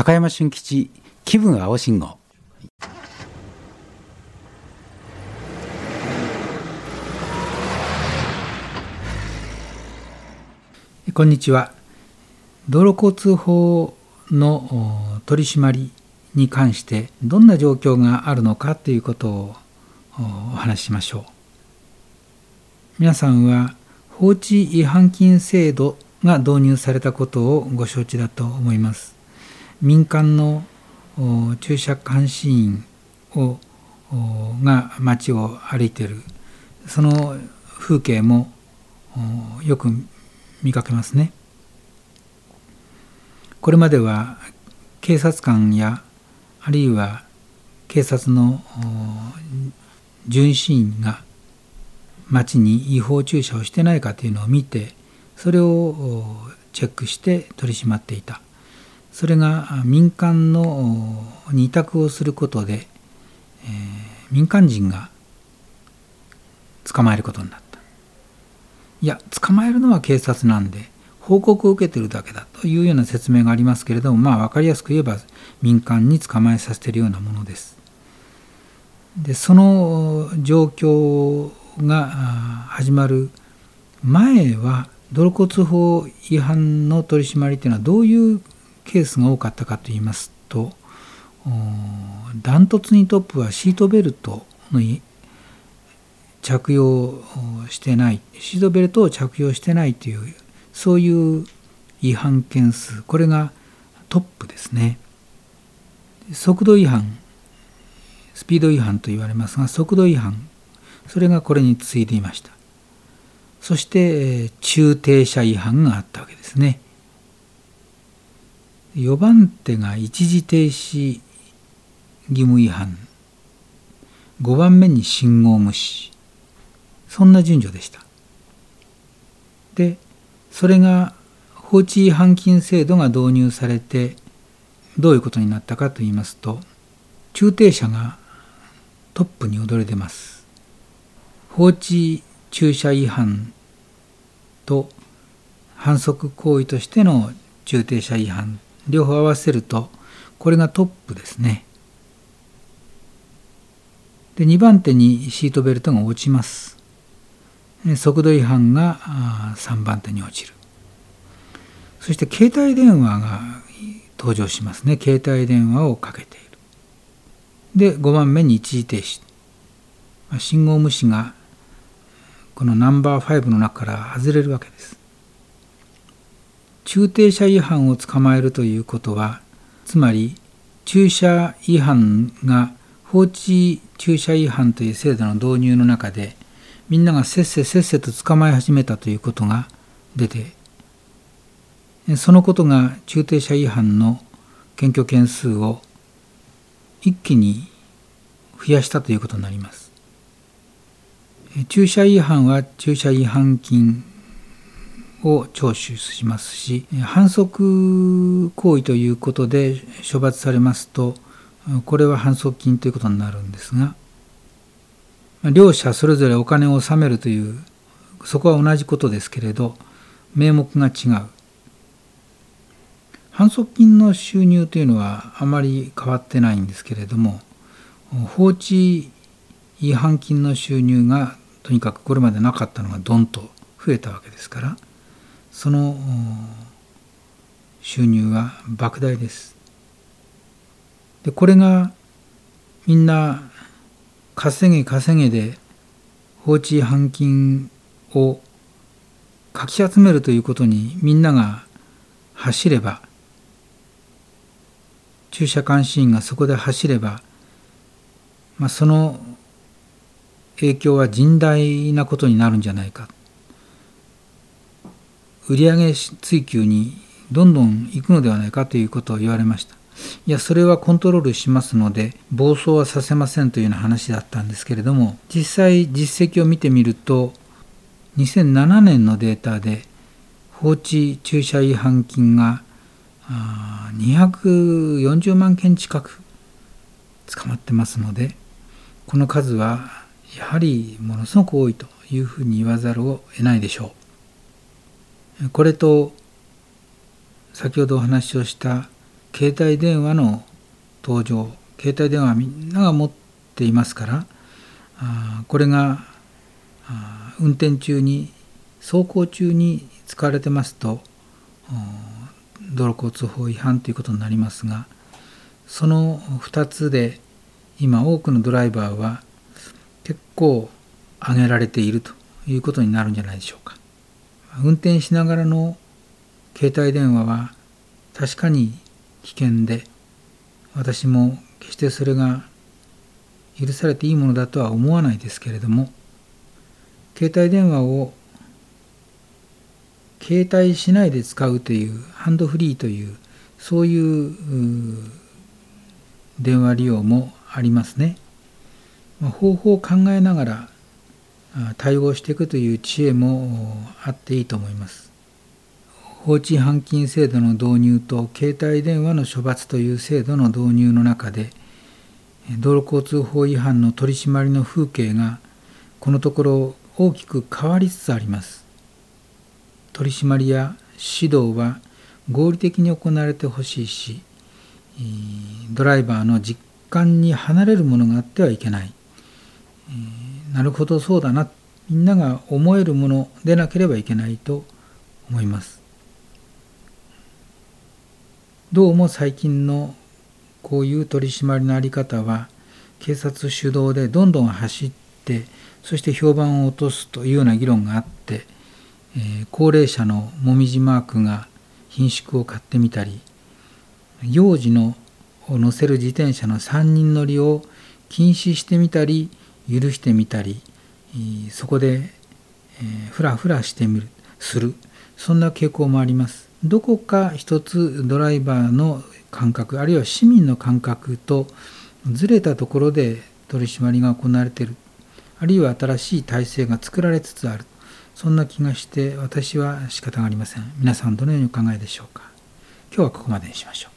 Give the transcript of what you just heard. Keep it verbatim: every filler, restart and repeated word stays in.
高山俊吉気分青信号。こんにちは。道路交通法の取り締まりに関してどんな状況があるのかということをお話ししましょう。皆さんは放置違反金制度が導入されたことをご承知だと思います。民間の駐車監視員をが街を歩いている、その風景もよく見かけますね。これまでは警察官やあるいは警察の巡視員が街に違法駐車をしてないかというのを見て、それをチェックして取り締まっていた。それが民間のに委託をすることで、えー、民間人が捕まえることになった。いや、捕まえるのは警察なんで報告を受けているだけだというような説明がありますけれども、まあ分かりやすく言えば民間に捕まえさせているようなものです。で、その状況が始まる前は道路交通法違反の取り締まりというのはどういうケースが多かったかといいますと、ダントツにトップはシートベルトの着用してない、シートベルトを着用してないという、そういう違反件数、これがトップですね。速度違反、スピード違反と言われますが、速度違反、それがこれに次いでいました。そして駐停車違反があったわけですね。よばん手が一時停止義務違反、ごばんめに信号無視、そんな順序でした。で、それが放置違反金制度が導入されてどういうことになったかといいますと、駐停車がトップに躍り出ます。放置駐車違反と反則行為としての駐停車違反、両方合わせるとこれがトップですね。で、にばん手にシートベルトが落ちます。速度違反がさんばん手に落ちる。そして携帯電話が登場しますね。携帯電話をかけている。で、ごばんめに一時停止。信号無視がこのナンバーごの中から外れるわけです。駐停車違反を捕まえるということは、つまり駐車違反が放置駐車違反という制度の導入の中で、みんながせっせせっせと捕まえ始めたということが出て、そのことが駐停車違反の検挙件数を一気に増やしたということになります。駐車違反は駐車違反金を徴収しますし、反則行為ということで処罰されますと、これは反則金ということになるんですが、両者それぞれお金を納めるという、そこは同じことですけれど名目が違う。反則金の収入というのはあまり変わってないんですけれども、放置違反金の収入がとにかくこれまでなかったのがドンと増えたわけですから、その収入は莫大です。で、これがみんな稼げ稼げで放置違反金をかき集めるということにみんなが走れば、駐車監視員がそこで走れば、まあ、その影響は甚大なことになるんじゃないか。売上追求にどんどん行くのではないかということを言われました。いや、それはコントロールしますので暴走はさせませんというような話だったんですけれども、実際実績を見てみると、にせんななねんのデータで放置駐車違反金がにひゃくよんじゅうまんけん近く捕まってますので、この数はやはりものすごく多いというふうに言わざるを得ないでしょう。これと先ほどお話をした携帯電話の登場、携帯電話はみんなが持っていますから、あこれがあ運転中に走行中に使われてますと道路交通法違反ということになりますが、そのふたつで今多くのドライバーは結構挙げられているということになるんじゃないでしょうか。運転しながらの携帯電話は確かに危険で、私も決してそれが許されていいものだとは思わないですけれども、携帯電話を携帯しないで使うというハンドフリーというそういう電話利用もありますね。方法を考えながら対応していくという知恵もあっていいと思います。放置違反金制度の導入と携帯電話の処罰という制度の導入の中で、道路交通法違反の取り締まりの風景がこのところ大きく変わりつつあります。取り締まりや指導は合理的に行われてほしいし、ドライバーの実感に離れるものがあってはいけない。なるほどそうだな、みんなが思えるものでなければいけないと思います。どうも最近のこういう取り締まりのあり方は警察主導でどんどん走って、そして評判を落とすというような議論があって、えー、高齢者のもみじマークが品種を買ってみたり、幼児のを乗せる自転車のさんにん乗りを禁止してみたり許してみたり、そこで、えー、フラフラしてみるする、そんな傾向もあります。どこか一つドライバーの感覚、あるいは市民の感覚とずれたところで取り締まりが行われている、あるいは新しい体制が作られつつある、そんな気がして私は仕方がありません。皆さんどのようにお考えでしょうか。今日はここまでにしましょう。